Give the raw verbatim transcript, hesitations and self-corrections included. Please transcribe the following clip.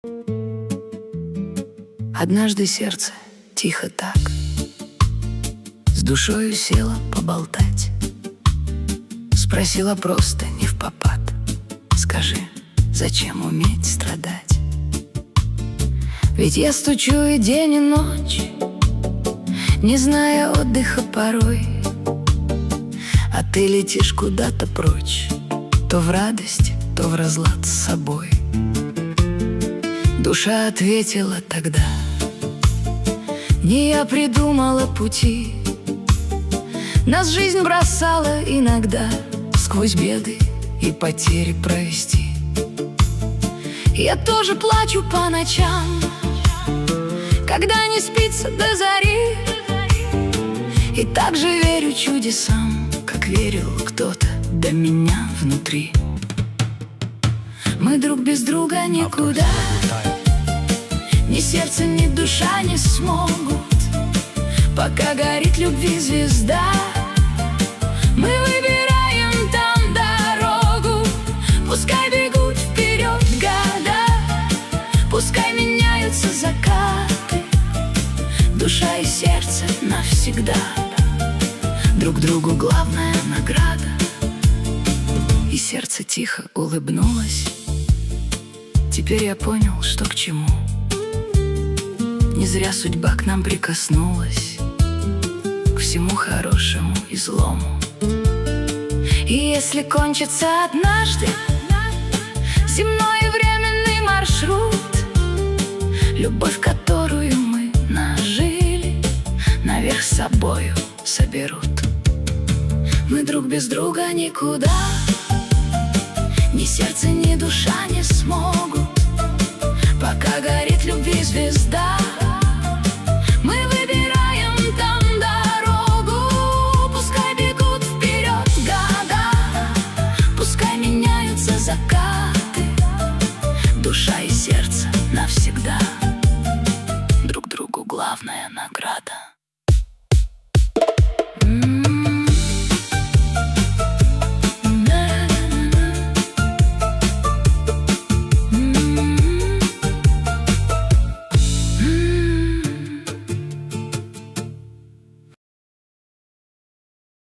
Однажды сердце тихо так с душою села поболтать. Спросила просто не впопад: скажи, зачем уметь страдать? Ведь я стучу и день, и ночь, не зная отдыха порой, а ты летишь куда-то прочь, то в радость, то в разлад с собой. Душа ответила тогда: не я придумала пути, нас жизнь бросала иногда сквозь беды и потери провести. Я тоже плачу по ночам, когда не спится до зари, и так же верю чудесам, как верил кто-то до меня внутри. Мы друг без друга никуда, ни сердце, ни душа не смогут. Пока горит любви звезда, мы выбираем там дорогу. Пускай бегут вперед года, пускай меняются закаты, душа и сердце навсегда друг другу главная награда. И сердце тихо улыбнулось. Теперь я понял, что к чему. Не зря судьба к нам прикоснулась, к всему хорошему и злому. И если кончится однажды земной и временный маршрут, любовь, которую мы нажили, наверх с собою соберут. Мы друг без друга никуда, ни сердце, ни душа не смогут. Пока горит любви звезда, мы выбираем там дорогу. Пускай бегут вперед года, пускай меняются закаты, душа и сердце навсегда друг другу главная награда.